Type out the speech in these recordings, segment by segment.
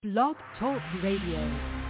Blog Talk Radio.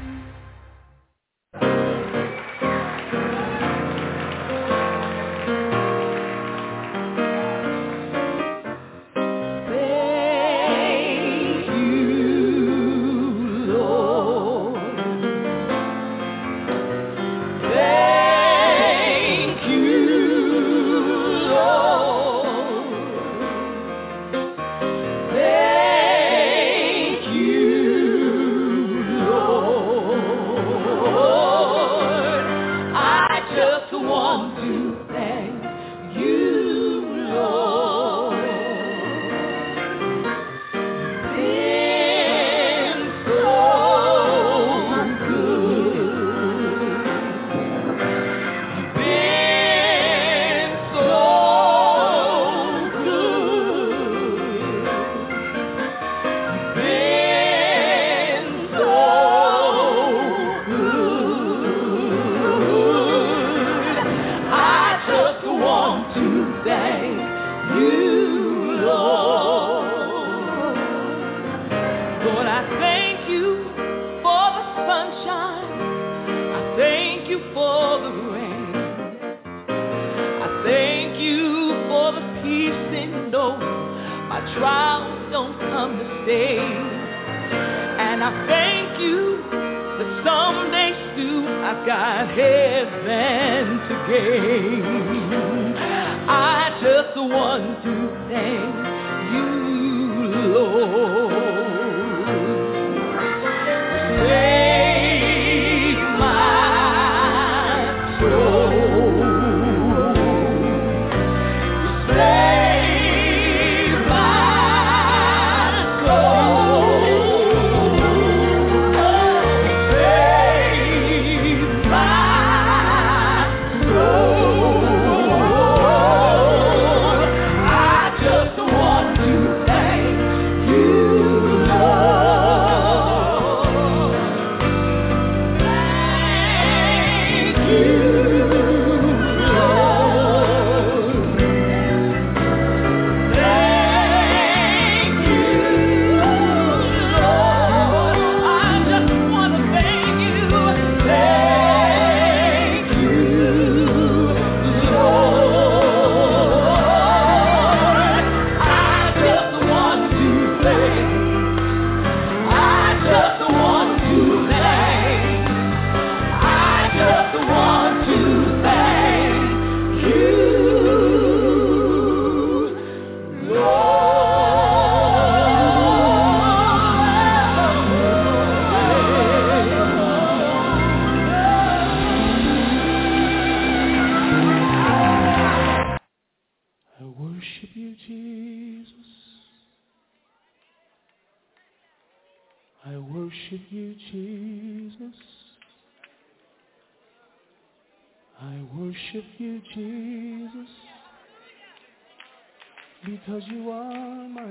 Because you are my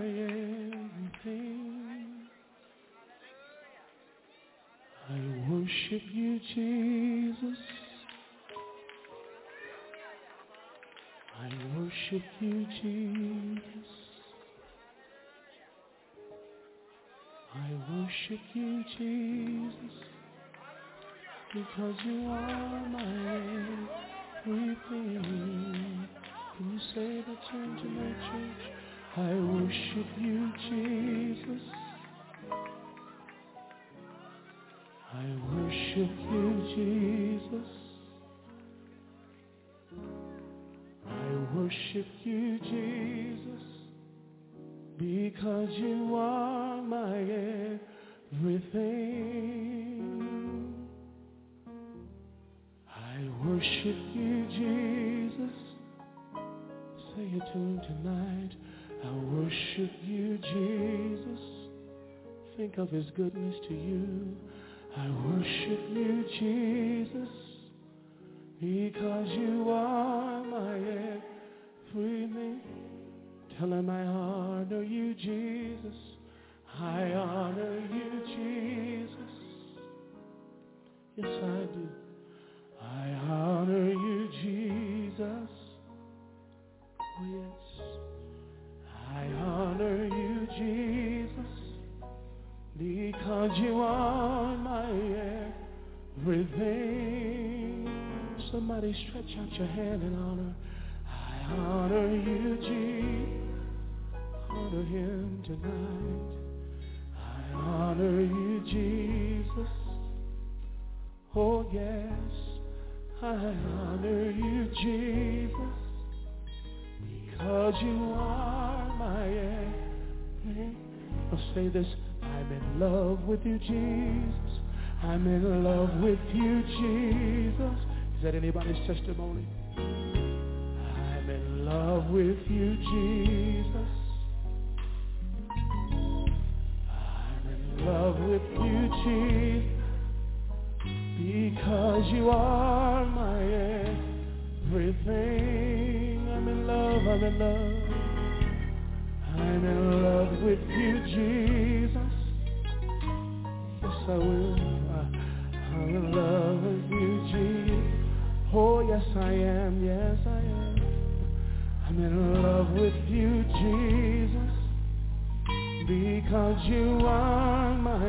everything. I worship you, Jesus. I worship you, Jesus. I worship you, Jesus. Because you are my everything. Can you say that tune to my church? I worship you, Jesus. I worship you, Jesus. I worship you, Jesus. Because you are my everything. I worship you, Jesus. Say it to him tonight. I worship you, Jesus. Think of his goodness to you. I worship you, Jesus, because you are my everything. Tell him I honor you, Jesus. I honor you, Jesus. Yes, I do. I honor you, Jesus. Oh, yes. I honor you, Jesus, because because you are my everything. Somebody stretch out your hand and honor. I honor you, Jesus. Honor him tonight. I honor you, Jesus. Oh yes, I honor you, Jesus, because you are my everything. I'll say this, I'm in love with you, Jesus. I'm in love with you, Jesus. Is that anybody's testimony? I'm in love with you, Jesus. I'm in love with you, Jesus, because you are my everything. I'm in love, I'm in love. I'm in love with you, Jesus. Yes, I will. I'm in love with you, Jesus. Oh, yes, I am. Yes, I am. I'm in love with you, Jesus, because you are my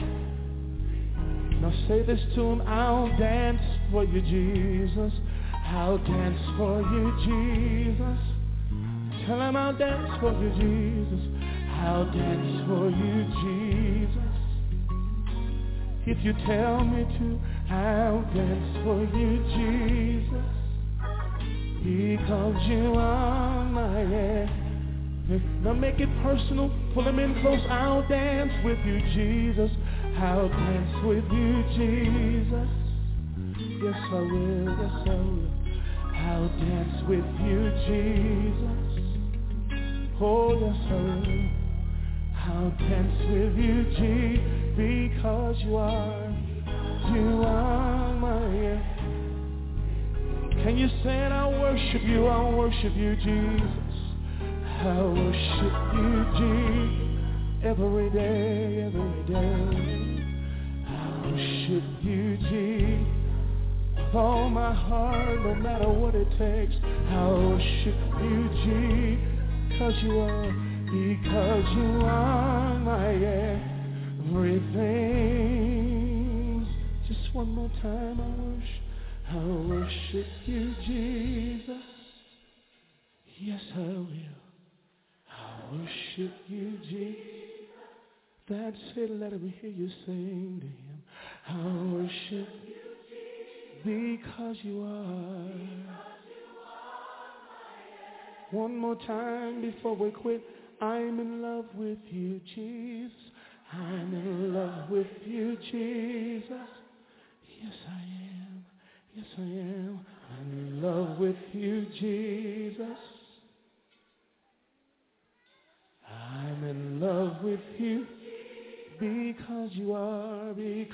Now say this to him. I'll dance for you, Jesus. I'll dance for you, Jesus. Tell him I'll dance for you, Jesus. I'll dance for you, Jesus. If you tell me to, I'll dance for you, Jesus, because you are my Now make it personal. Pull him in close. I'll dance with you, Jesus. I'll dance with you, Jesus. Yes, I will. Yes, I will. I'll dance with you, Jesus. Oh, yes, I will. I'll dance with you, Jesus, because you are my. Can you say it? I'll worship you, Jesus. I'll worship you, Jesus, every day, every day. I'll worship you, Jesus, with all my heart, no matter what it takes. I'll worship you, Jesus, because you are my everything. Just one more time, I'll worship you, Jesus. Yes, I will. I'll worship you, Jesus. That's it, let me hear you sing to him. I'll worship you, because you are. One more time before we quit. I'm in love with you, Jesus. I'm in love with you, Jesus. Yes, I am. Yes, I am. I'm in love with you, Jesus. I'm in love with you because you are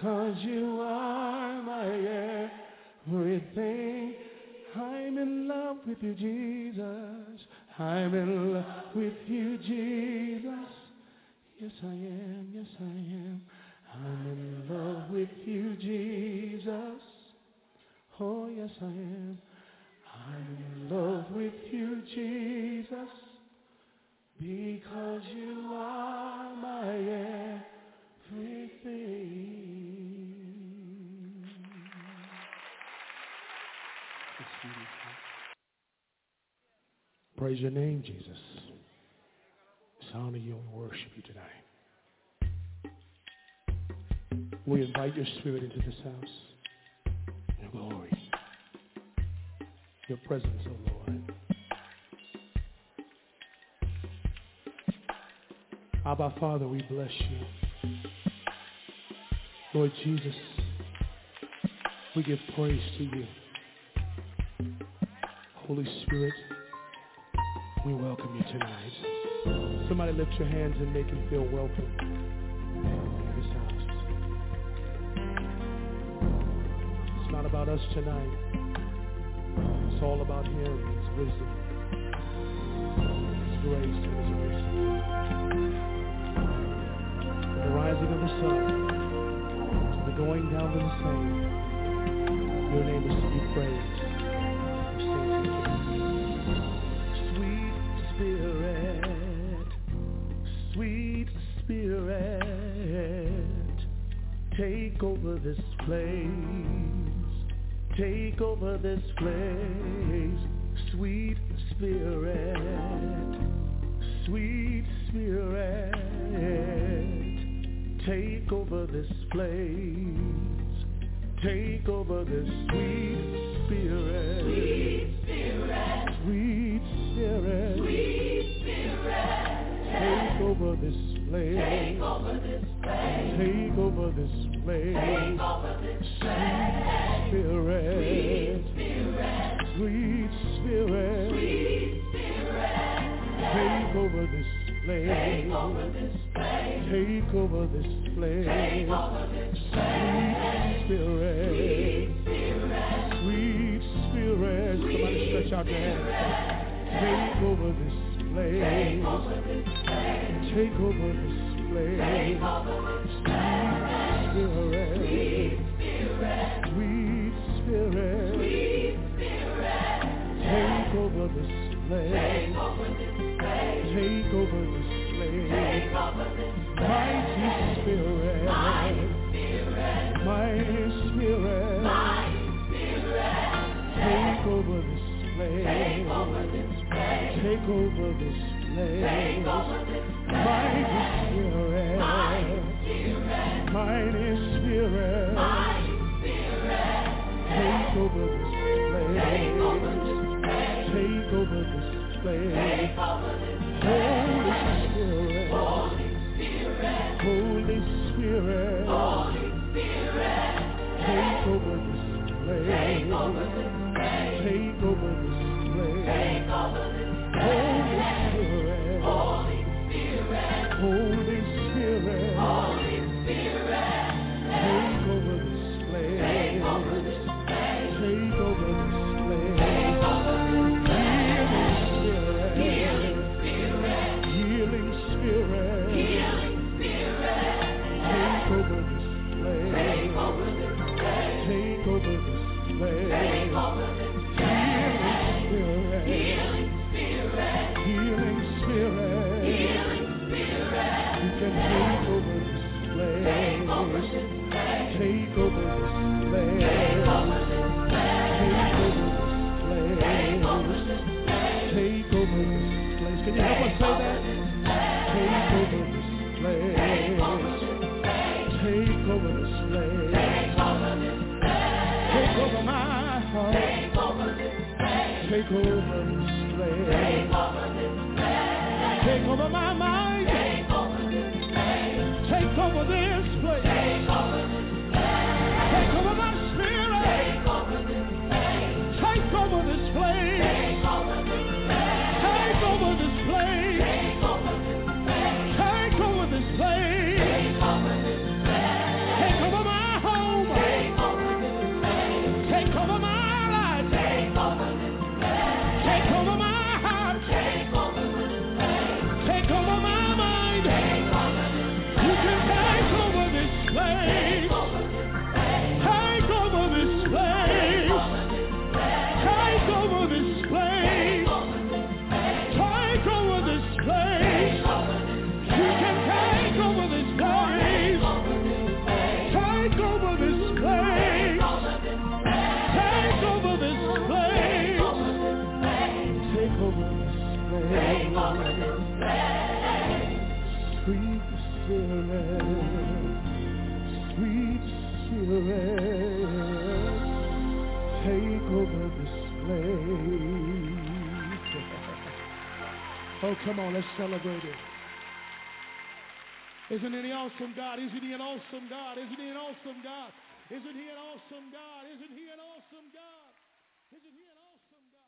my everything. I'm in love with you, Jesus. I'm in love with you, Jesus. Yes, I am. Yes, I am. I'm in love with you, Jesus. Oh, yes, I am. I'm in love with you, Jesus, because you are my everything. Praise your name, Jesus. Let's honor you and worship you tonight. We invite your spirit into this house. Your glory. Your presence, oh Lord. Abba, Father, we bless you. Lord Jesus, we give praise to you. Holy Spirit, we welcome you tonight. Somebody lift your hands and make him feel welcome in this house. It's not about us tonight. It's all about him, his wisdom, his grace, and his mercy. From the rising of the sun to the going down of the same, your name is to be praised. Sweet Spirit, Take over this place. Take over this place. Sweet Spirit. Sweet Spirit. Take over this place. Take over this sweet Spirit. Sweet Spirit. Sweet Spirit. Sweet Spirit. Take over this place. Take over this place. Take over this place. Take over this place. Sweet Spirit. Sweet Spirit. Sweet Spirit. Sweet Spirit. Take over this place. Take over this place. Take over this place. Take over this place. Sweet Spirit. Sweet Spirit. Sweet Spirit. Somebody stretch out your hands. Take over this place. Take over this place. Take over this place. Take over this Spirit. Sweet Spirit. Sweet Spirit. Sweet Spirit. Take over this place. Take over this place. Take over this place. Take over this Mighty Spirit. Mighty Spirit. Mighty Spirit. Mighty Spirit. Take over this place. Take over this place. Take over this place. Take over this Mighty Spirit. Mighty Spirit. Mighty Spirit. Mighty Spirit. Take over this place. Take over this place. Take over this place. Take over this Holy Spirit. Holy Spirit. Holy Spirit. Holy Spirit. Take over this place. Take over this place. Take over this place. Take over this Holy Spirit. Holy Spirit. Holy Spirit. Holy Spirit. Take over this place. Take over this place. Take over this place. Take over this Healing Spirit. Healing Spirit. Healing Spirit. Healing Spirit. Take over this place. Take over this place. Take over this place. Take over this Healing Spirit. Healing Spirit. Healing Spirit. Healing Spirit. You can take over this place. Take over this place. Take over this place. Take over this place. Take over this place. Take over this place. Take over this place. Can you help us say that? Take over this place. Take over this place. Take over this place. Take over this place. Take over my heart. Take over this place. Take over this place. Take over this place. Take over my mind. Take over this place. Take over this place. Take over this place. Take over my spirit. Take over this place. Take over this place. Take over this place. Take over this place. Take over this place. Take over this place. Take over this place. Take over my home. Take over this place. Take over my life. Take over this place. Take over my heart. Take over this place. Take over my mind. Take over this You can take over this place. Take over this place. Take over this place. Take over this place. Take over this place. Take over this place. Take over this place. You can take over this place. Take over this place. Take over this place. Take over this place. Sweet Spirit. Sweet Spirit. Take over this place. Oh, come on, let's celebrate it. Isn't he an awesome God? Isn't he an awesome God? Isn't he an awesome God? Isn't he an awesome God? Isn't he an awesome God? Isn't he an awesome God?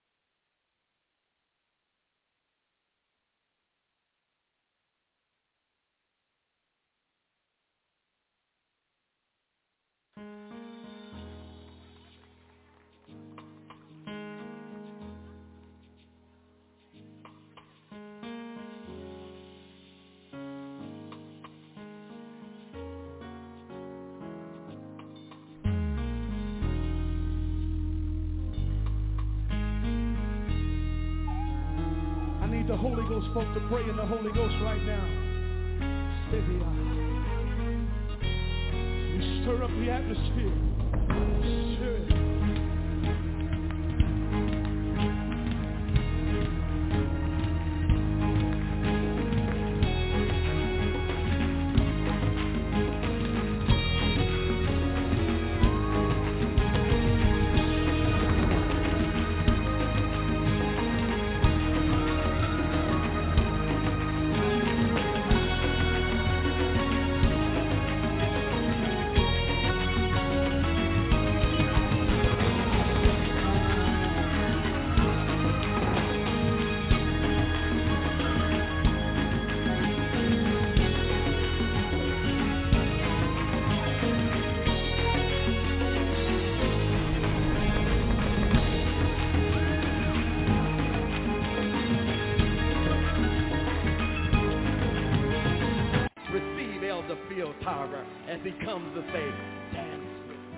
The Holy Ghost folk to pray in the Holy Ghost right now. Stir up the atmosphere. Stir it. Tarver as he comes to say, dance with me.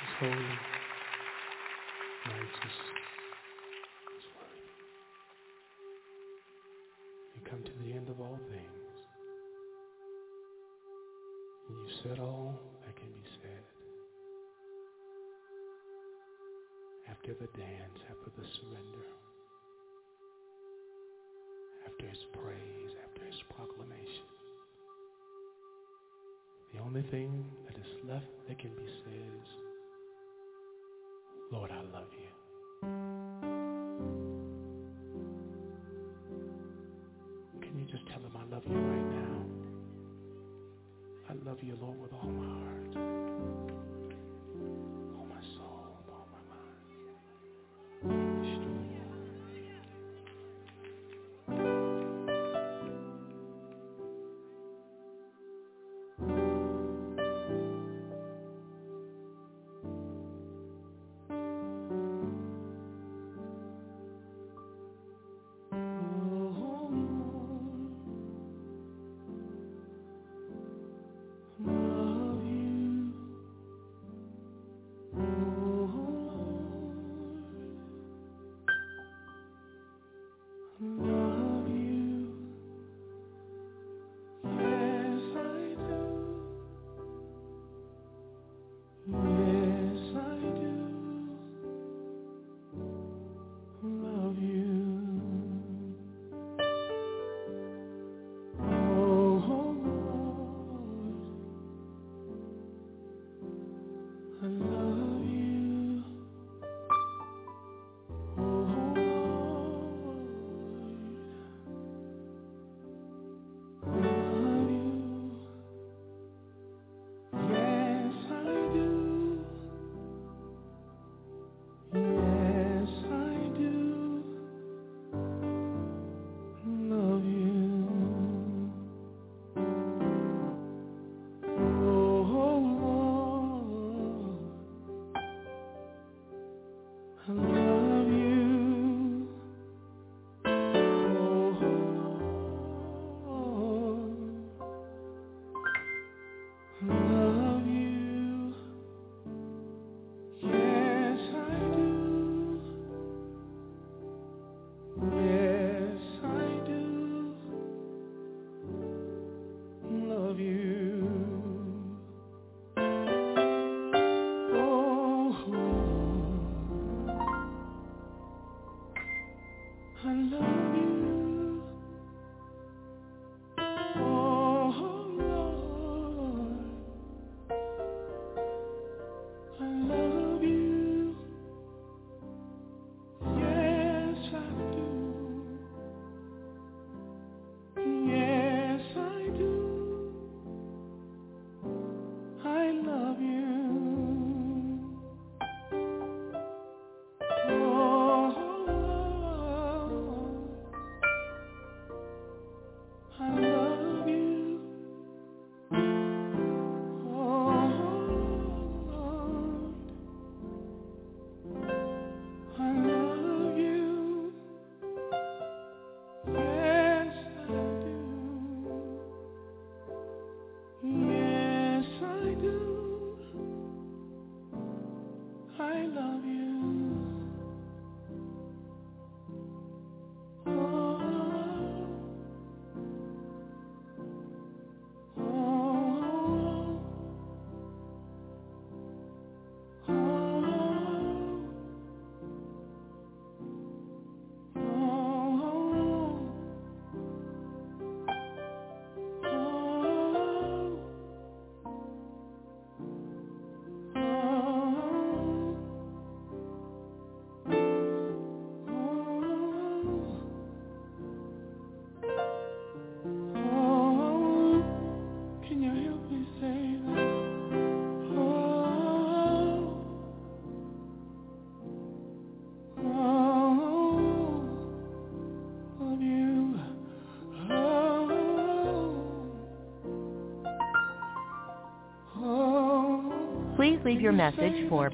is holy, righteous, is worthy. You come to the end of all things, and you said all that can be said. After the dance, after the surrender, after his praise, after his proclamation, the only thing that is left that can be said is, Lord, I love you. Can you just tell him I love you right now? I love you, Lord, with all my heart, all my soul, all my mind. Please leave your message for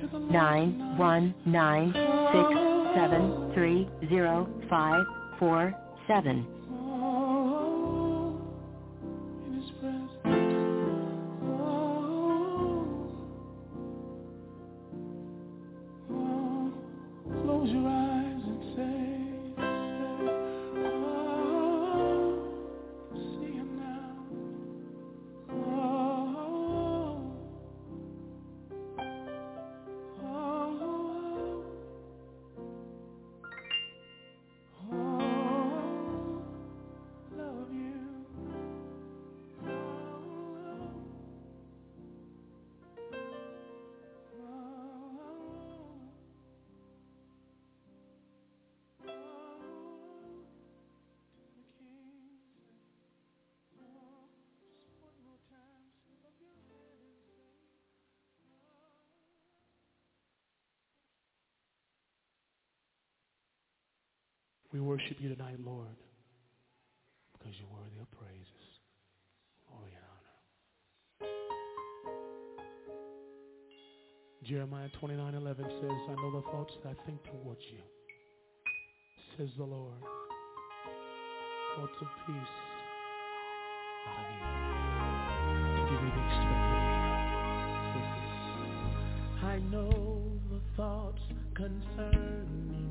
919-673-0547. We worship you tonight, Lord, because you're worthy of praises, glory and honor. Jeremiah 29:11 says, I know the thoughts that I think towards you, says the Lord, thoughts of peace, not of evil, to give you the expected end. I know the thoughts concerning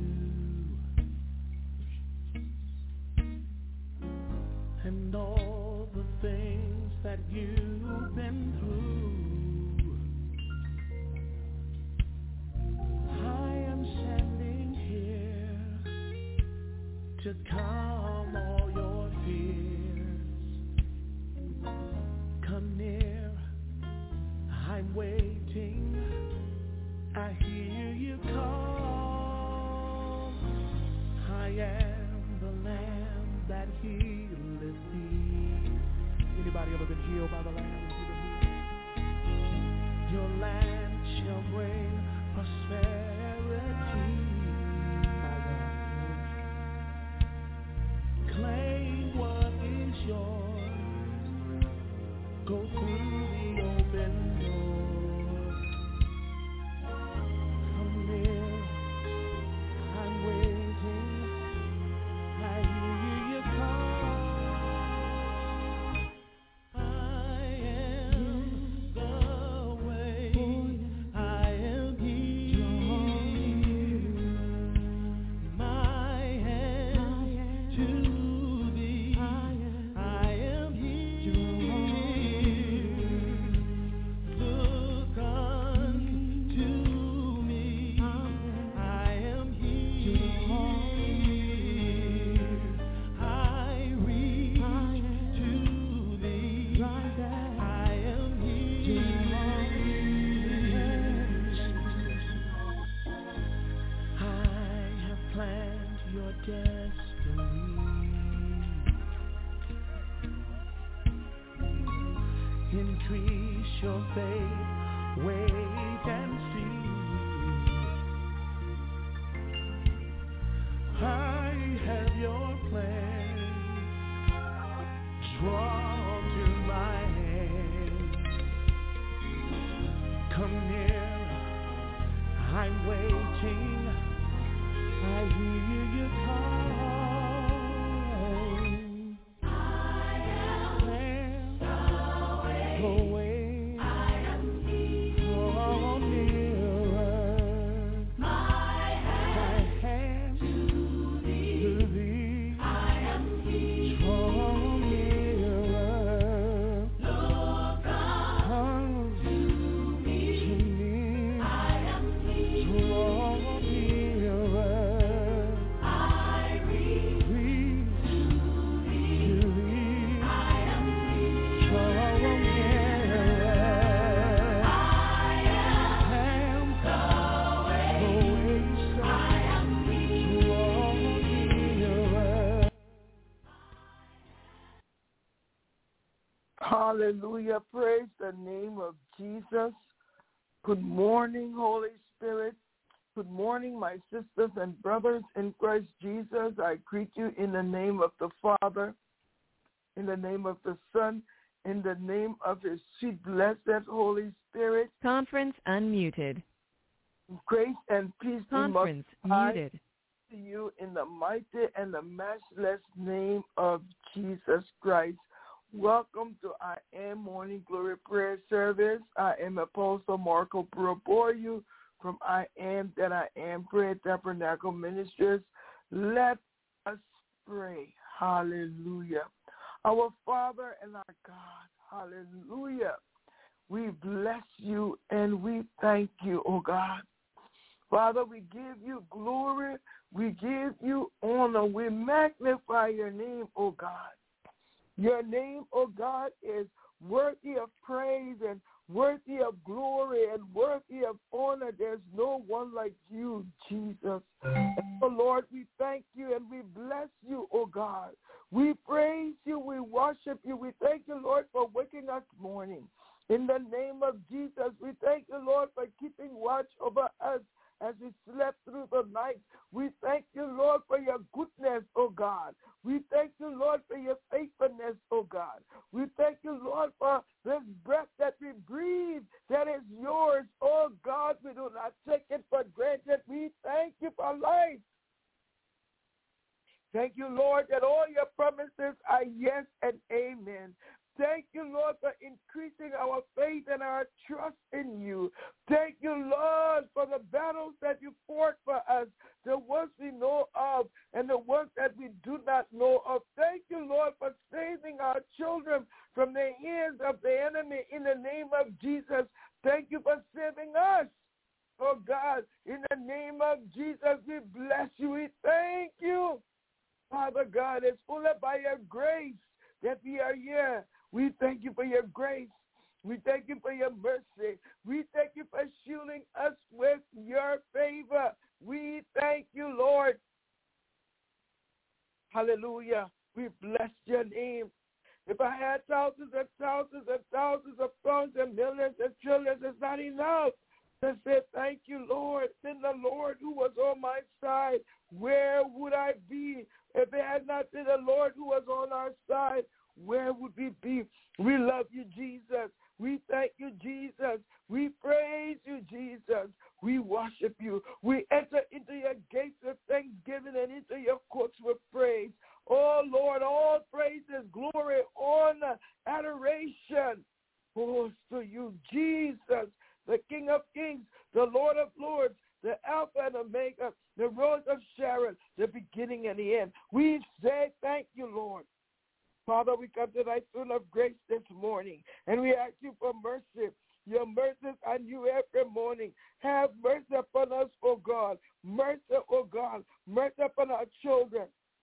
you, and all the things that you've been through. I am standing here to calm all your fears. Come near, I'm waiting. I hear you call. I am the Lamb that healeth thee. Anybody ever been healed by the Lamb? Your land shall bring prosperity. Claim what is yours. Go through the open door. Come near, I'm waiting. I hear you call. I am the way. I am He. My hand to thee. I am He. Look unto me. I am He. I reach to thee. I am He. I have planned your destiny. Increase your faith, wait and see. I have your plan. Draw to my hand. Come near, I'm waiting. I hear you call. I am the way. I am He. Draw nearer. My hand to thee. I am He. Draw nearer. Look unto me. I am He. Draw nearer. I reach to thee. I am He. Draw nearer. I am the way. I am He. Draw nearer. Hallelujah. Praise the name of Jesus. Good morning, Holy Spirit. Good morning, my sisters and brothers in Christ Jesus. I greet you in the name of the Father, in the name of the Son, in the name of His sweet, blessed Holy Spirit. Conference unmuted. Grace and peace be Conference multiplied muted. to you in the mighty and the matchless name of Jesus Christ. Welcome to I Am Morning Glory Prayer Service. I am Apostle Marco Buraboyu from I Am That I Am Prayer Tabernacle Ministries. Let us pray. Hallelujah. Our Father and our God, hallelujah. We bless you and we thank you, oh God. Father, we give you glory. We give you honor. We magnify your name, oh God. Your name, oh God, is worthy of praise and worthy of glory and worthy of honor. There's no one like you, Jesus. And so, Lord, we thank you and we bless you, oh God. We praise you. We worship you. We thank you, Lord, for waking us this morning. In the name of Jesus, we thank you, Lord, for keeping watch over us as we slept through the night. We thank you, Lord, for your goodness, oh God. We thank you, Lord, for your faithfulness, oh God. We thank you, Lord, for this breath that we breathe that is yours, oh God. We do not take it for granted. We thank you for life. Thank you, Lord, that all your promises are yes and amen. Thank you, Lord, for increasing our faith and our trust in you. Thank you, Lord, for the battles that you fought for us, the ones we know of and the ones that we do not know of. Thank you, Lord, for saving our children from the hands of the enemy in the name of Jesus. Thank you for saving us. Oh, God, in the name of Jesus, we bless you. We thank you. Father God, it's only by your grace that we are here. We thank you for your grace. We thank you for your mercy. We thank you for shielding us with your favor. We thank you, Lord. Hallelujah. We bless your name. If I had thousands and thousands and thousands of thousands and millions and trillions, it's not enough to say thank you, Lord. In the Lord who was on my side, where would I be? If it had not been the Lord who was on our side, where would we be? We love you, Jesus. We thank you, Jesus. We praise you, Jesus. We worship you. We enter into your gates with thanksgiving and into your courts with praise. Oh, Lord, all praises, glory, honor, adoration goes to you, Jesus, the King of kings, the Lord of lords, the Alpha and Omega, the Rose of Sharon, the beginning and the end. We say thank you, Lord. Father, we come to thy throne of grace this morning, and we ask you for mercy. Your mercies are new every morning. Have mercy upon us, O God. Mercy, O God. Mercy upon our children.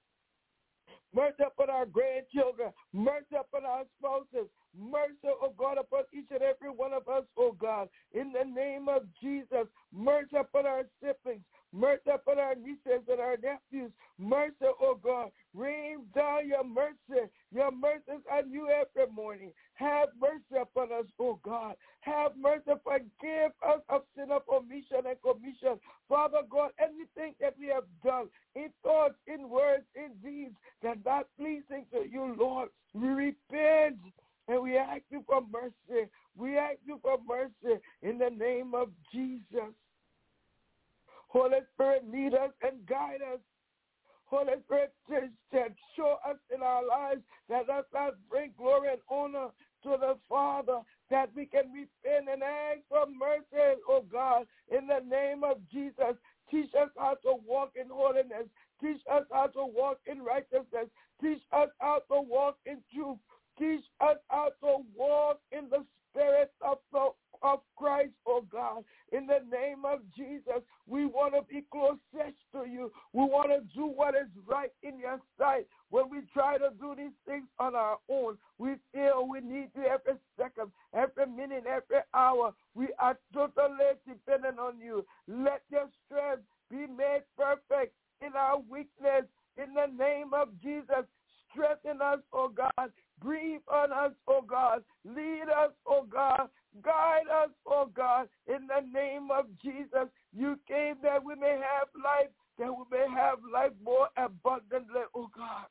Mercy upon our grandchildren. Mercy upon our spouses. Mercy, O God, upon each and every one of us, O God. In the name of Jesus, mercy upon our siblings. Mercy upon our nieces and our nephews. Mercy, O God. Rain down your mercy. Your mercies are new every morning. Have mercy upon us, O God. Have mercy. Forgive us of sin of omission and commission. Father God, anything that we have done in thoughts, in words, in deeds that not pleasing to you, Lord, we repent. And we ask you for mercy. We ask you for mercy in the name of Jesus. Holy Spirit, lead us and guide us. Holy Spirit, show us in our lives that does not bring glory and honor to the Father, that we can repent and ask for mercy, oh God, in the name of Jesus. Teach us how to walk in holiness. Teach us how to walk in righteousness. Teach us how to walk in truth. Teach us how to walk in the Spirit of Christ, oh God. In the name of Jesus, we want to be closest to you. We want to do what is right in your sight. When we try to do these things on our own, we feel we need you every second, every minute, every hour. We are totally dependent on you. Let your strength be made perfect in our weakness. In the name of Jesus, strengthen us, oh God. Breathe on us, oh God. Lead us, oh God. Guide us, oh God. In the name of Jesus, you came that we may have life, that we may have life more abundantly, oh God.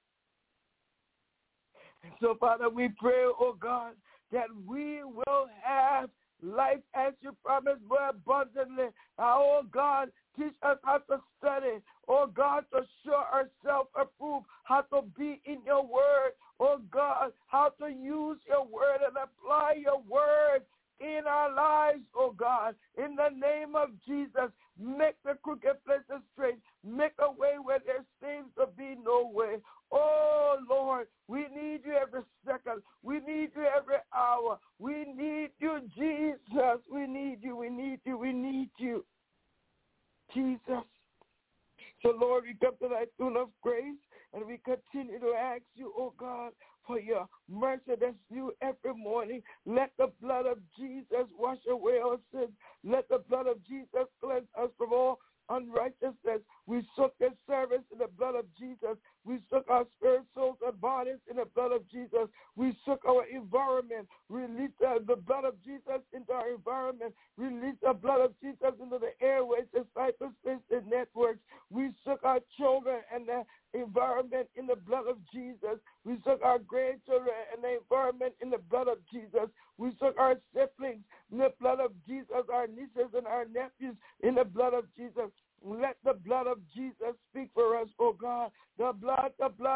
And so, Father, we pray, oh God, that we will have life as you promised more abundantly. Oh God, teach us how to study. Oh God, to show ourselves approved, how to be in your word. Oh God, how to use your word and apply your word in our lives, oh God. In the name of Jesus, make the crooked places straight. Make a way where there seems to be no way. Oh Lord, we need you every second. We need you every hour. We need you, Jesus. We need you, we need you, we need you. Jesus. So Lord, we come to thy throne of grace, and we continue to ask you, oh God, for your mercy that's new every morning. Let the blood of Jesus wash away our sins. Let the blood of Jesus cleanse us from all unrighteousness. We soak this service in the blood of Jesus. We soak our spirit, souls, and bodies in the blood of Jesus. We soak our environment. Release the blood of Jesus into our environment. Release the blood of Jesus into the airways inside refuge in the blood of Jesus. Let the blood of Jesus speak for us, oh God. The blood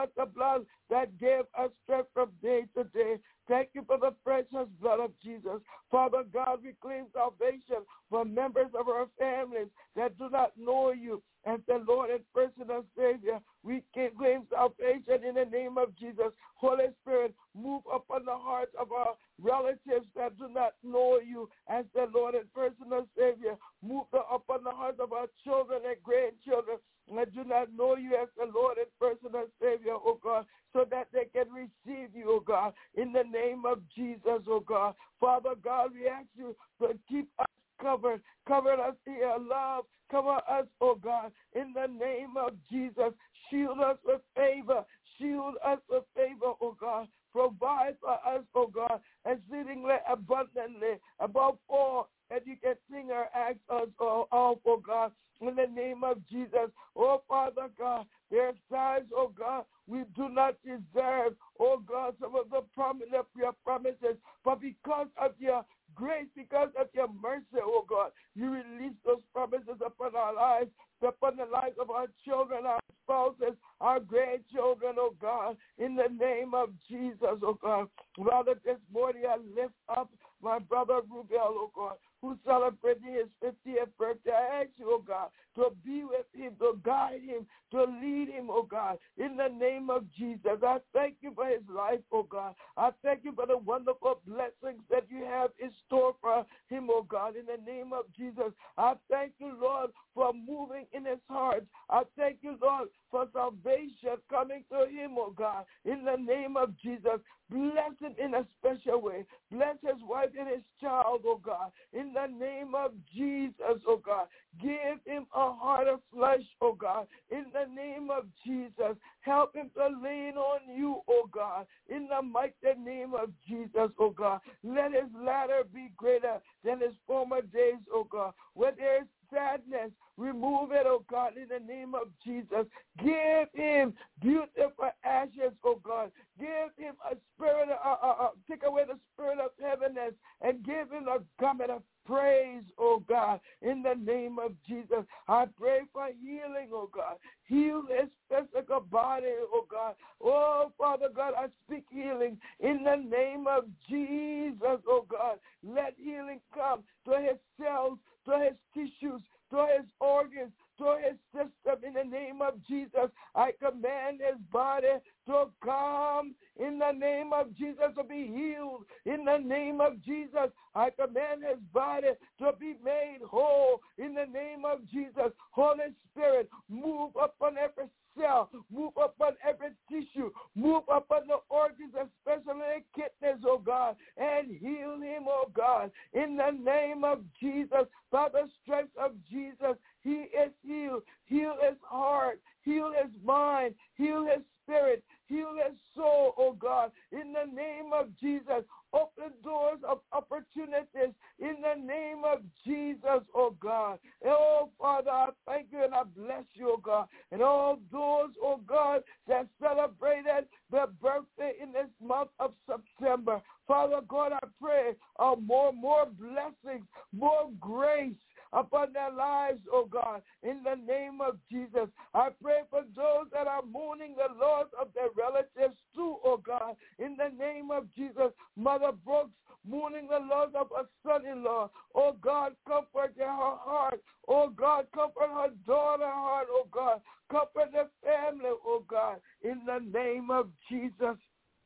that gave us strength from day to day. Thank you for the precious blood of Jesus. Father God, we claim salvation for members of our families that do not know you as the Lord and personal Savior. We claim salvation in the name of Jesus. Holy Spirit, move upon the hearts of our relatives that do not know you as the Lord and personal Savior. Move upon the hearts of our children and grandchildren that do not know you as the Lord and personal Savior, oh God, so that they can receive you, oh God, in the name of Jesus, oh God. Father God, we ask you to keep us covered. Cover us in your love. Cover us, oh God, in the name of Jesus. Shield us with favor. Shield us with favor, oh God. Provide for us, oh God, exceedingly abundantly, above all that you can sing or ask us, oh God, in the name of Jesus. Oh, Father God, there are times, oh God, we do not deserve, oh God, some of the your promises, but because of your grace, because of your mercy, oh God, you release those promises upon our lives, upon the lives of our children, our spouses, our grandchildren, oh God, in the name of Jesus, oh God. Father, this morning I lift up my brother Rubel, oh God, who's celebrating his 50th birthday. I ask you, oh God, to be with him, to guide him, to lead him, oh God, in the name of Jesus. I thank you for his life, oh God. I thank you for the wonderful blessings that you have in store for him, oh God, in the name of Jesus. I thank you, Lord, for moving in his heart. I thank you, Lord, for salvation coming to him, oh God, in the name of Jesus. Bless him in a special way. Bless his wife and his child, oh God, in the name of Jesus, oh God. Give him a heart of flesh, oh God, in the name of Jesus. Help him to lean on you, oh God, in the mighty name of Jesus, oh God. Let his latter be greater than his former days, oh God. Where there is sadness, remove it, oh God, in the name of Jesus. Give him beautiful ashes, oh God. Give him a spirit, take away the spirit of heaviness and give him a garment of praise, oh God, in the name of Jesus. I pray for healing, oh God. Heal his physical body, oh God. Oh, Father God, I speak healing in the name of Jesus, oh God. Let healing come to his cells, to his tissues, to his organs, to his system in the name of Jesus. I command his body to come in the name of Jesus, to be healed in the name of Jesus. I command his body to be made whole in the name of Jesus. Holy Spirit, move upon every cell, move upon every tissue, move upon the organs, especially the kidneys, oh God, and heal him, oh God, in the name of Jesus. By the strength of Jesus, he is healed. Heal his heart, heal his mind, heal his spirit, heal his soul, oh God, in the name of Jesus. Open doors of opportunities in the name of Jesus, oh God. Oh, Father, I thank you and I bless you, oh God. And all those, oh God, that celebrated their birthday in this month of September. Father God, I pray more blessings, more grace upon their lives, oh God, in the name of Jesus. I pray for those that are mourning the loss of their relatives too, oh God, in the name of Jesus. Mother Brooks, mourning the loss of a son-in-law. Oh God, comfort her heart. Oh God, comfort her daughter's heart, oh God. Comfort the family, oh God, in the name of Jesus.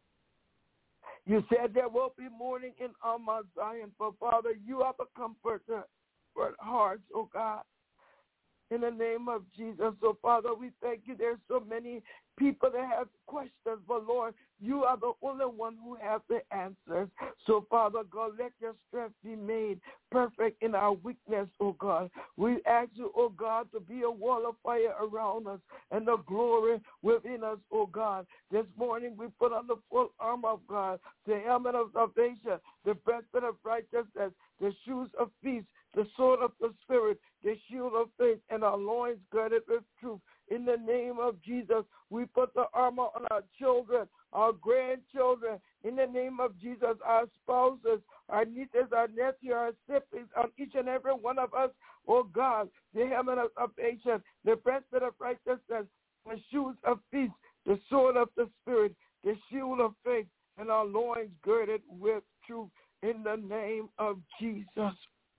You said there will be mourning in Mount Zion, but Father, you are the comforter for hearts, oh God, in the name of Jesus. So, Father, we thank you. There's so many people that have questions, but, Lord, you are the only one who has the answers. So, Father God, let your strength be made perfect in our weakness, oh God. We ask you, oh God, to be a wall of fire around us and the glory within us, oh God. This morning we put on the full armor of God, the helmet of salvation, the breastplate of righteousness, the shoes of peace, the sword of the Spirit, the shield of faith, and our loins girded with truth. In the name of Jesus, we put the armor on our children, our grandchildren. In the name of Jesus, our spouses, our nieces, our nephews, our siblings, on each and every one of us, oh God, the helmet of salvation, the breastplate of righteousness, the shoes of peace, the sword of the Spirit, the shield of faith, and our loins girded with truth. In the name of Jesus.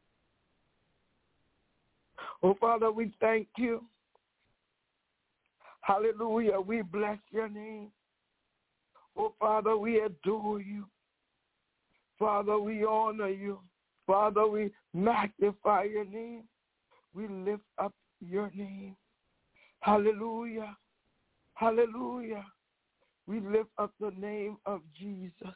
Oh, Father, we thank you. Hallelujah. We bless your name. Oh, Father, we adore you. Father, we honor you. Father, we magnify your name. We lift up your name. Hallelujah. Hallelujah. We lift up the name of Jesus.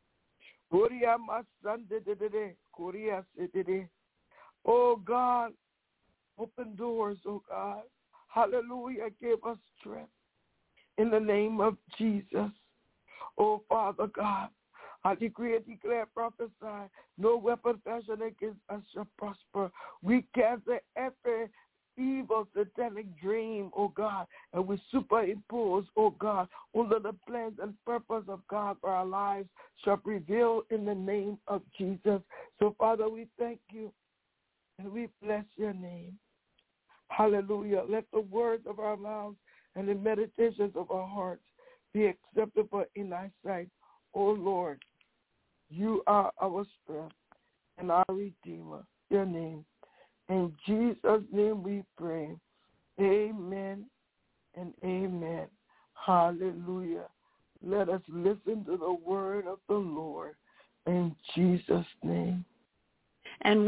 Oh, God, open doors, oh God. Hallelujah. Give us strength in the name of Jesus. Oh, Father God, I decree and declare, prophesy, no weapon fashioned against us shall prosper. We cancel every evil satanic dream, oh God, and we superimpose, oh God, under the plans and purpose of God for our lives shall prevail in the name of Jesus. So, Father, we thank you and we bless your name. Hallelujah. Let the words of our mouths and the meditations of our hearts be acceptable in thy sight. O Lord, you are our strength and our Redeemer. Your name. In Jesus' name we pray. Amen and amen. Hallelujah. Let us listen to the word of the Lord in Jesus' name. And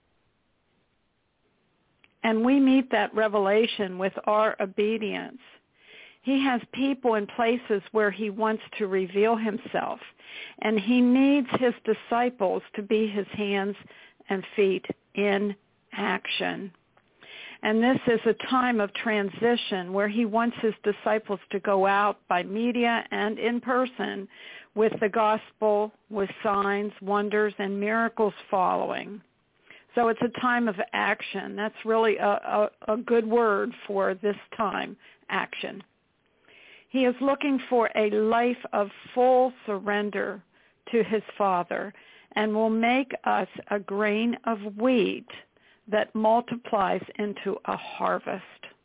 we meet that revelation with our obedience. He has people in places where he wants to reveal himself, and he needs his disciples to be his hands and feet in action. And this is a time of transition where he wants his disciples to go out by media and in person with the gospel, with signs, wonders, and miracles following. So it's a time of action. That's really a good word for this time, action. He is looking for a life of full surrender to his Father and will make us a grain of wheat that multiplies into a harvest.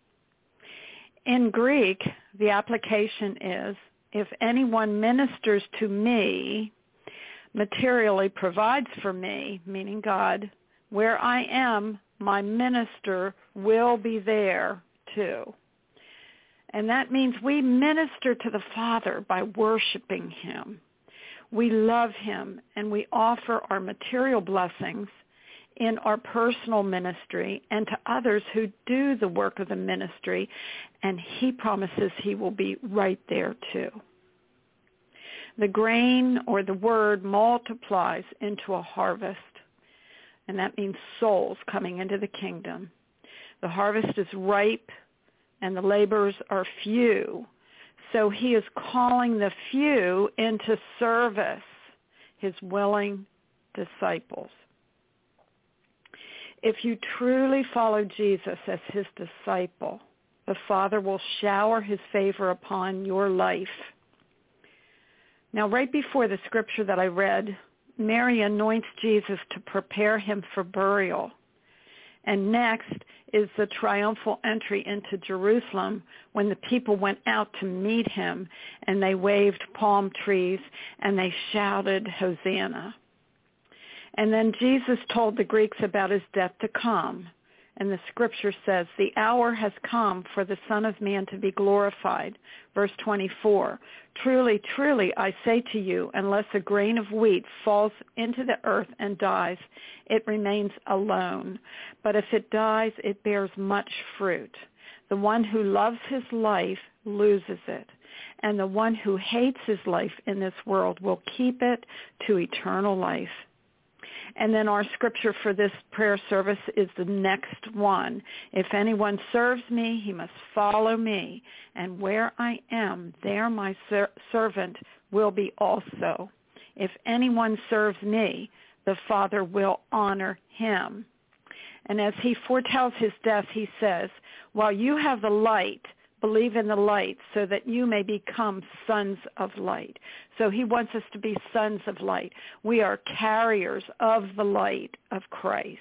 In Greek, the application is, if anyone ministers to me, materially provides for me, meaning God, where I am, my minister will be there too. And that means we minister to the Father by worshiping him. We love him and we offer our material blessings in our personal ministry and to others who do the work of the ministry, and he promises he will be right there too. The grain or the word multiplies into a harvest, and that means souls coming into the kingdom. The harvest is ripe and the laborers are few, so he is calling the few into service, his willing disciples. If you truly follow Jesus as his disciple, the Father will shower his favor upon your life. Now, right before the scripture that I read, Mary anoints Jesus to prepare him for burial. And next is the triumphal entry into Jerusalem when the people went out to meet him and they waved palm trees and they shouted, Hosanna. And then Jesus told the Greeks about his death to come. And the scripture says, the hour has come for the Son of Man to be glorified. Verse 24, truly, truly, I say to you, unless a grain of wheat falls into the earth and dies, it remains alone. But if it dies, it bears much fruit. The one who loves his life loses it. And the one who hates his life in this world will keep it to eternal life. And then our scripture for this prayer service is the next one. If anyone serves me, he must follow me. And where I am, there my servant will be also. If anyone serves me, the Father will honor him. And as he foretells his death, he says, while you have the light, believe in the light so that you may become sons of light. So he wants us to be sons of light. We are carriers of the light of Christ.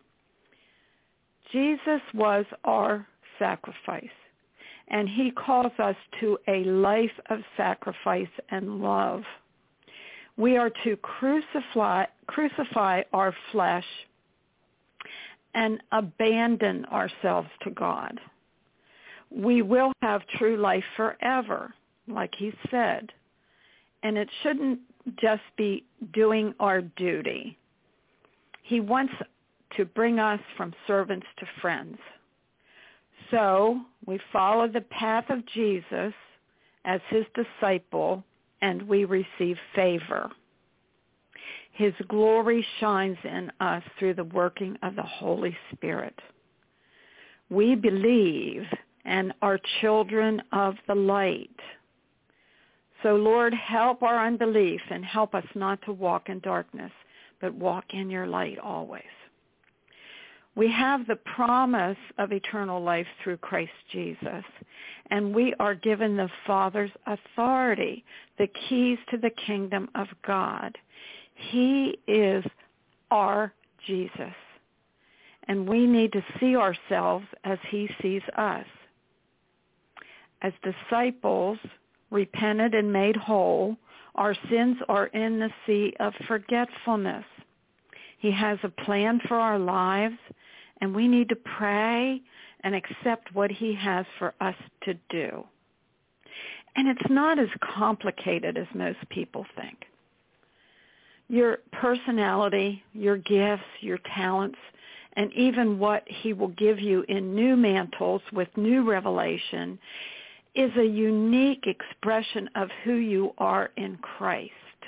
Jesus was our sacrifice, and he calls us to a life of sacrifice and love. We are to crucify our flesh and abandon ourselves to God. We will have true life forever, like he said. And it shouldn't just be doing our duty. He wants to bring us from servants to friends. So we follow the path of Jesus as his disciple, and we receive favor. His glory shines in us through the working of the Holy Spirit. We believe and are children of the light. So, Lord, help our unbelief and help us not to walk in darkness, but walk in your light always. We have the promise of eternal life through Christ Jesus, and we are given the Father's authority, the keys to the kingdom of God. He is our Jesus, and we need to see ourselves as he sees us. As disciples, repented and made whole, our sins are in the sea of forgetfulness. He has a plan for our lives, and we need to pray and accept what he has for us to do. And it's not as complicated as most people think. Your personality, your gifts, your talents, and even what he will give you in new mantles with new revelation is a unique expression of who you are in Christ.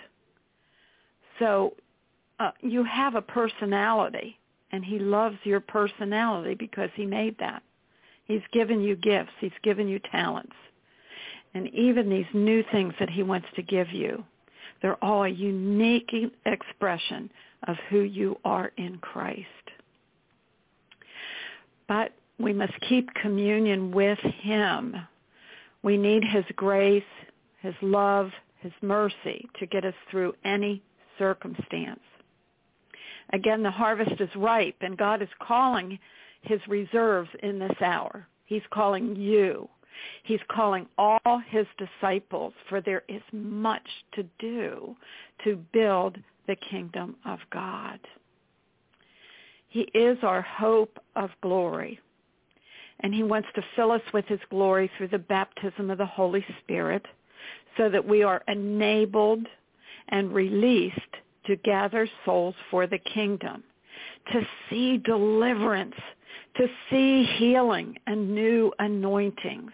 So you have a personality, and he loves your personality because he made that. He's given you gifts. He's given you talents. And even these new things that he wants to give you, they're all a unique expression of who you are in Christ. But we must keep communion with him. We need his grace, his love, his mercy to get us through any circumstance. Again, the harvest is ripe, and God is calling his reserves in this hour. He's calling you. He's calling all his disciples, for there is much to do to build the kingdom of God. He is our hope of glory, and he wants to fill us with his glory through the baptism of the Holy Spirit so that we are enabled and released to gather souls for the kingdom, to see deliverance, to see healing and new anointings.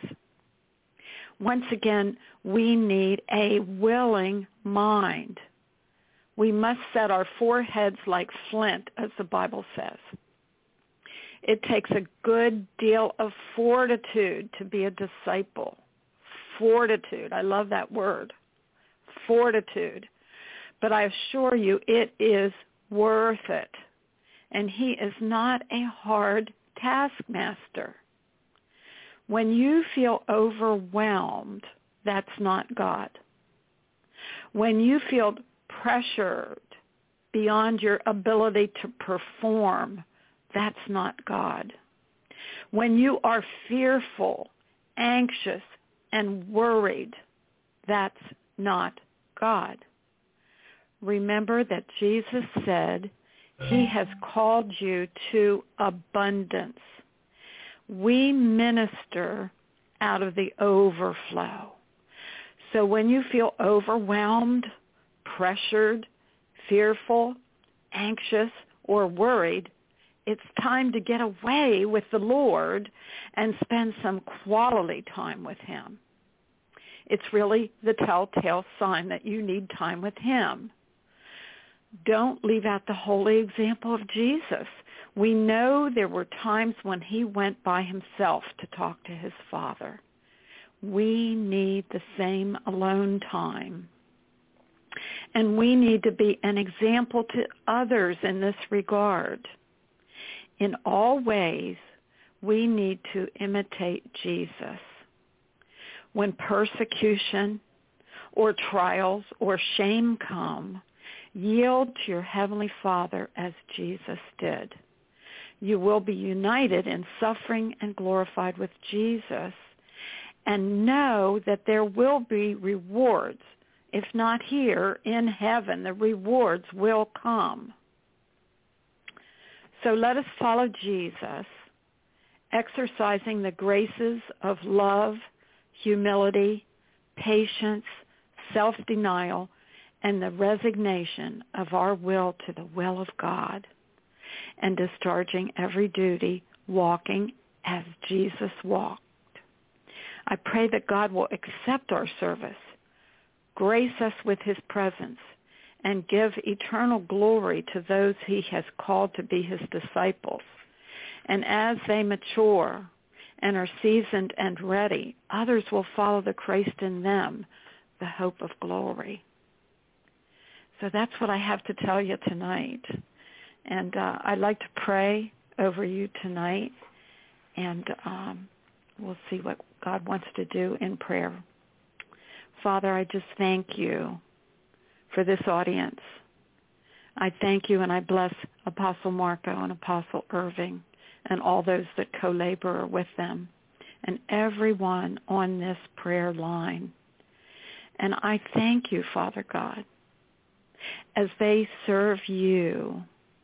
Once again, we need a willing mind. We must set our foreheads like flint, as the Bible says. It takes a good deal of fortitude to be a disciple. Fortitude. I love that word. Fortitude. But I assure you, it is worth it. And he is not a hard taskmaster. When you feel overwhelmed, that's not God. When you feel pressured beyond your ability to perform, that's not God. When you are fearful, anxious, and worried, that's not God. Remember that Jesus said he has called you to abundance. We minister out of the overflow. So when you feel overwhelmed, pressured, fearful, anxious, or worried, it's time to get away with the Lord and spend some quality time with him. It's really the telltale sign that you need time with him. Don't leave out the holy example of Jesus. We know there were times when he went by himself to talk to his Father. We need the same alone time. And we need to be an example to others in this regard. In all ways, we need to imitate Jesus. when persecution or trials or shame come, yield to your Heavenly Father as Jesus did. You will be united in suffering and glorified with Jesus, and know that there will be rewards. If not here, in heaven, the rewards will come. So let us follow Jesus, exercising the graces of love, humility, patience, self-denial, and the resignation of our will to the will of God, and discharging every duty, walking as Jesus walked. I pray that God will accept our service, grace us with his presence, and give eternal glory to those he has called to be his disciples. And as they mature and are seasoned and ready, others will follow the Christ in them, the hope of glory. So that's what I have to tell you tonight. And I'd like to pray over you tonight, and we'll see what God wants to do in prayer. Father, I just thank you for this audience. I thank you and I bless Apostle Marco and Apostle Irving and all those that co-labor with them and everyone on this prayer line. And I thank you, Father God, as they serve you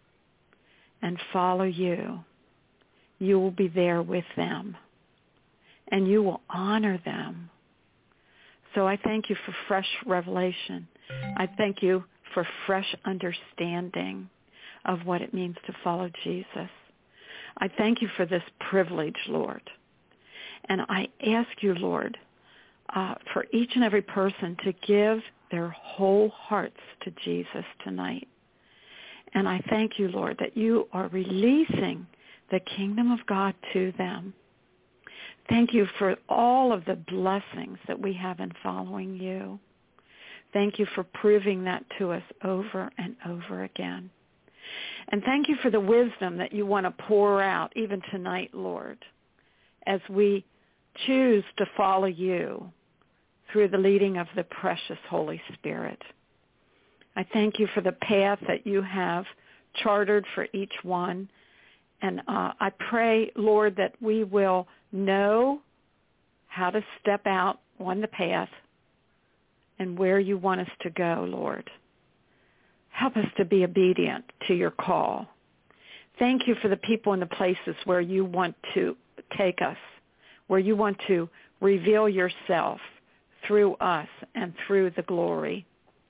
and follow you, you will be there with them and you will honor them. So I thank you for fresh revelation. I thank you for fresh understanding of what it means to follow Jesus. I thank you for this privilege, Lord. And I ask you, Lord, for each and every person to give their whole hearts to Jesus tonight. And I thank you, Lord, that you are releasing the kingdom of God to them. Thank you for all of the blessings that we have in following you. Thank you for proving that to us over and over again. And thank you for the wisdom that you want to pour out even tonight, Lord, as we choose to follow you through the leading of the precious Holy Spirit. I thank you for the path that you have chartered for each one. And I pray, Lord, that we will know how to step out on the path and where you want us to go, Lord. Help us to be obedient to your call. Thank you for the people and the places where you want to take us, where you want to reveal yourself through us and through the glory.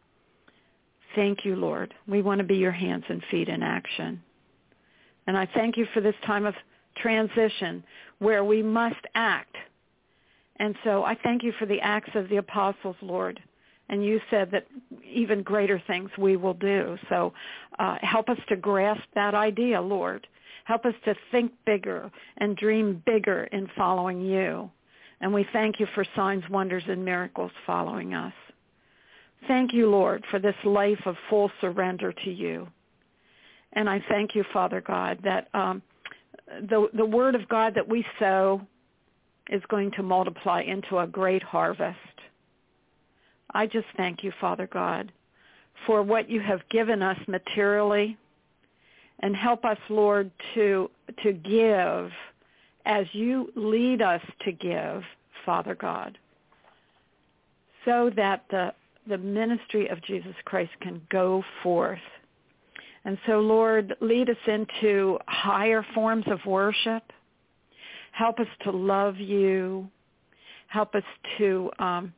Thank you, Lord. We want to be your hands and feet in action. And I thank you for this time of transition where we must act. And so I thank you for the acts of the apostles, Lord. And you said that even greater things we will do. So help us to grasp that idea, Lord. Help us to think bigger and dream bigger in following you. And we thank you for signs, wonders, and miracles following us. Thank you, Lord, for this life of full surrender to you. And I thank you, Father God, that the word of God that we sow is going to multiply into a great harvest. I just thank you, Father God, for what you have given us materially, and help us, Lord, to give as you lead us to give, Father God, so that the ministry of Jesus Christ can go forth. And so, Lord, lead us into higher forms of worship. Help us to love you. Help us to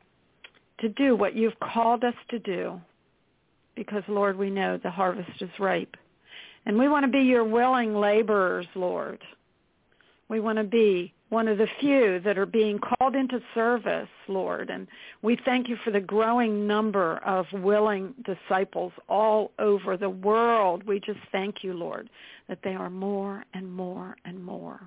do what you've called us to do, because, Lord, we know the harvest is ripe. And we want to be your willing laborers, Lord. We want to be one of the few that are being called into service, Lord. And we thank you for the growing number of willing disciples all over the world. We just thank you, Lord, that they are more and more and more.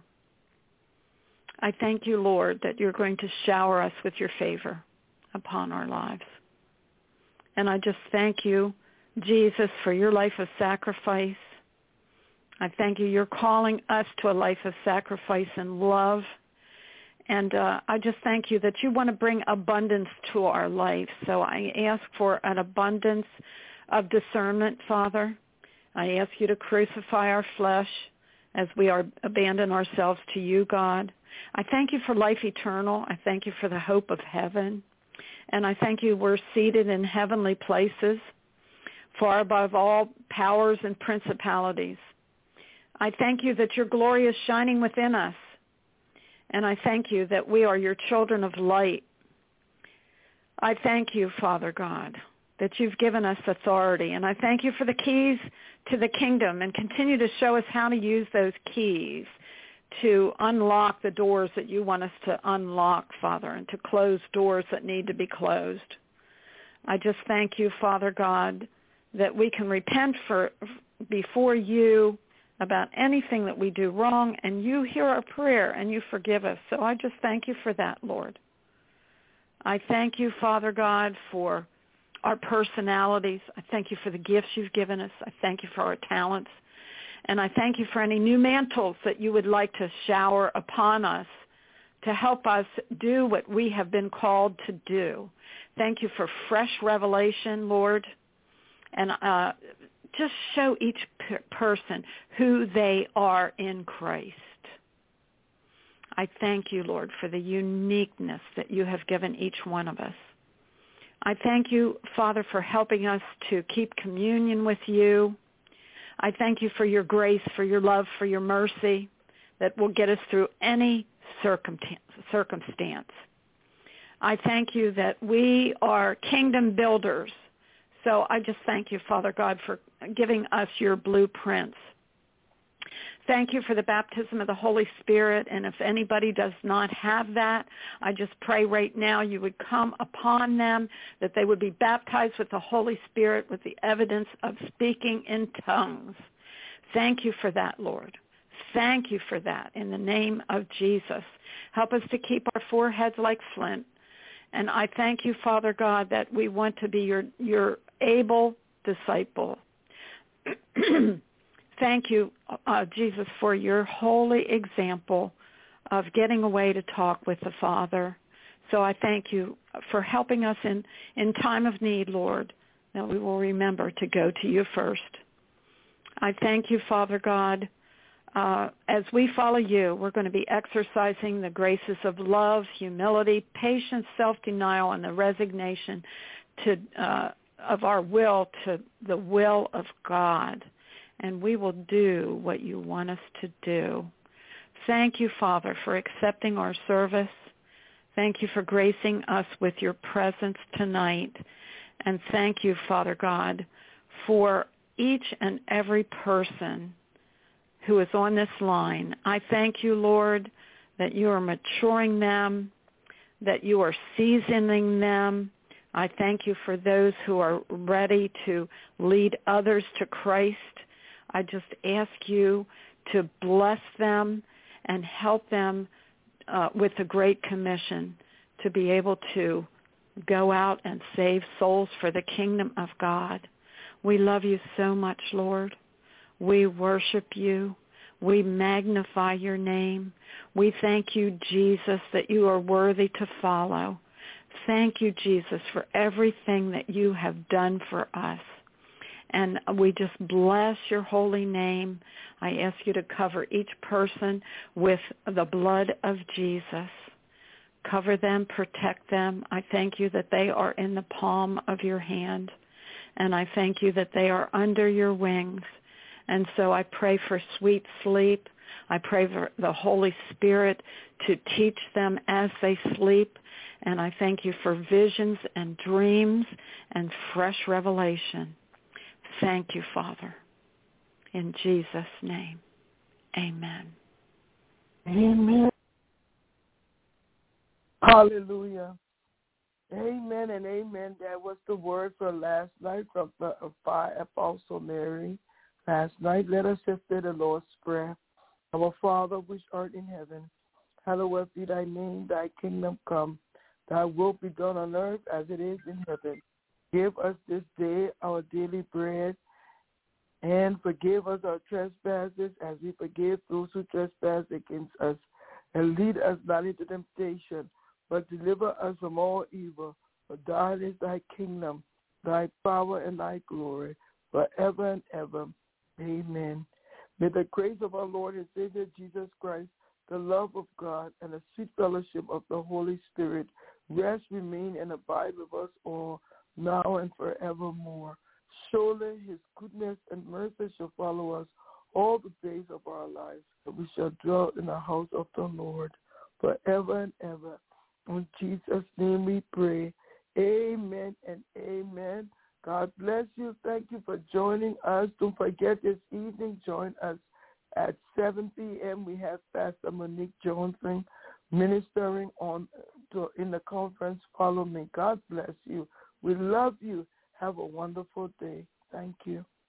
I thank you, Lord, that you're going to shower us with your favor upon our lives. And I just thank you, Jesus, for your life of sacrifice. I thank you. You're calling us to a life of sacrifice and love. And I just thank you that you want to bring abundance to our life. So I ask for an abundance of discernment, Father. I ask you to crucify our flesh as we abandon ourselves to you, God. I thank you for life eternal. I thank you for the hope of heaven. And I thank you we're seated in heavenly places, far above all powers and principalities. I thank you that your glory is shining within us. And I thank you that we are your children of light. I thank you, Father God, that you've given us authority. And I thank you for the keys to the kingdom, and continue to show us how to use those keys to unlock the doors that you want us to unlock, Father, and to close doors that need to be closed. I just thank you, Father God, that we can repent before you about anything that we do wrong, and you hear our prayer and you forgive us. So I just thank you for that, Lord. I thank you, Father God, for our personalities. I thank you for the gifts you've given us. I thank you for our talents. And I thank you for any new mantles that you would like to shower upon us to help us do what we have been called to do. Thank you for fresh revelation, Lord. And just show each person who they are in Christ. I thank you, Lord, for the uniqueness that you have given each one of us. I thank you, Father, for helping us to keep communion with you. I thank you for your grace, for your love, for your mercy that will get us through any circumstance. I thank you that we are kingdom builders. So I just thank you, Father God, for giving us your blueprints. Thank you for the baptism of the Holy Spirit. And if anybody does not have that, I just pray right now you would come upon them, that they would be baptized with the Holy Spirit with the evidence of speaking in tongues. Thank you for that, Lord. Thank you for that in the name of Jesus. Help us to keep our foreheads like flint. And I thank you, Father God, that we want to be your able disciple. Thank you, Jesus, for your holy example of getting away to talk with the Father. So I thank you for helping us in time of need, Lord, that we will remember to go to you first. I thank you, Father God. As we follow you, we're going to be exercising the graces of love, humility, patience, self-denial, and the resignation of our will to the will of God. And we will do what you want us to do. Thank you, Father, for accepting our service. Thank you for gracing us with your presence tonight. And thank you, Father God, for each and every person who is on this line. I thank you, Lord, that you are maturing them, that you are seasoning them. I thank you for those who are ready to lead others to Christ. I just ask you to bless them and help them with the Great Commission to be able to go out and save souls for the kingdom of God. We love you so much, Lord. We worship you. We magnify your name. We thank you, Jesus, that you are worthy to follow. Thank you, Jesus, for everything that you have done for us. And we just bless your holy name. I ask you to cover each person with the blood of Jesus. Cover them, protect them. I thank you that they are in the palm of your hand. And I thank you that they are under your wings. And so I pray for sweet sleep. I pray for the Holy Spirit to teach them as they sleep. And I thank you for visions and dreams and fresh revelation. Thank you, Father. In Jesus' name, amen. Amen. Hallelujah. Amen and amen. That was the word for last night from Apostle Mary. Last night, let us just say the Lord's Prayer. Our Father, which art in heaven, hallowed be thy name, thy kingdom come. Thy will be done on earth as it is in heaven. Give us this day our daily bread, and forgive us our trespasses as we forgive those who trespass against us. and lead us not into temptation, but deliver us from all evil. For thine is thy kingdom, thy power, and thy glory, forever and ever. Amen. May the grace of our Lord and Savior Jesus Christ, the love of God, and the sweet fellowship of the Holy Spirit rest, remain, and abide with us all, now and forevermore. Surely his goodness and mercy shall follow us all the days of our lives, and we shall dwell in the house of the Lord forever and ever. In Jesus' name we pray. Amen and amen. God bless you. Thank you for joining us. Don't forget this evening, join us at 7 p.m. We have Pastor Monique Johnson ministering in the conference. Follow me. God bless you. We love you. Have a wonderful day. Thank you.